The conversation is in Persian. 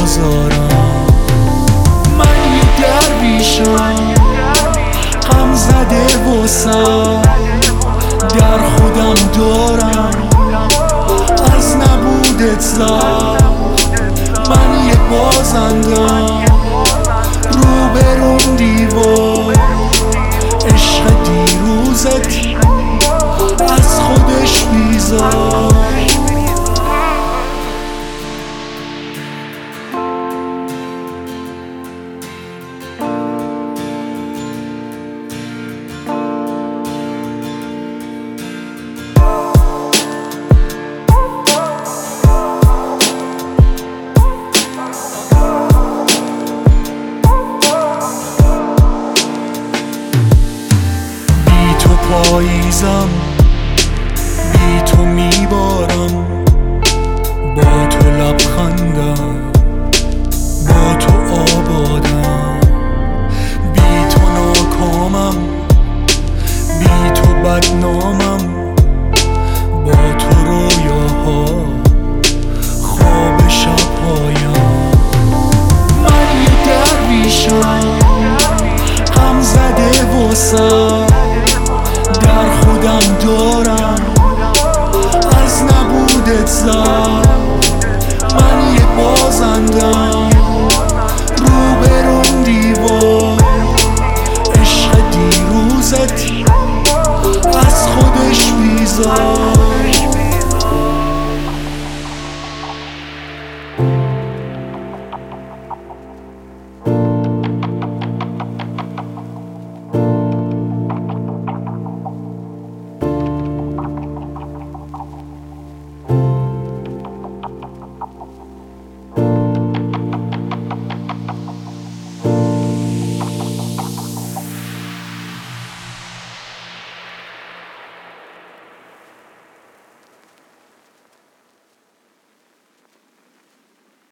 بازارم. من یه درویشم غم زده واسم، در خودم دارم از نبودت زد. من یه بازندم روبرون دیوار، عشق دیروزت از خودش بیزار. پاییزم بی تو میبارم، با تو لبخندم، با تو آبادم. بی تو ناکامم، بی تو بدنامم، با تو رویاها خواب شبهایم. من یه درویشم غم زده واسم، در خودم دارم از نبودت زد. من یه بازندم روبرون دیوار، عشق دیروزت از خودش بیزار.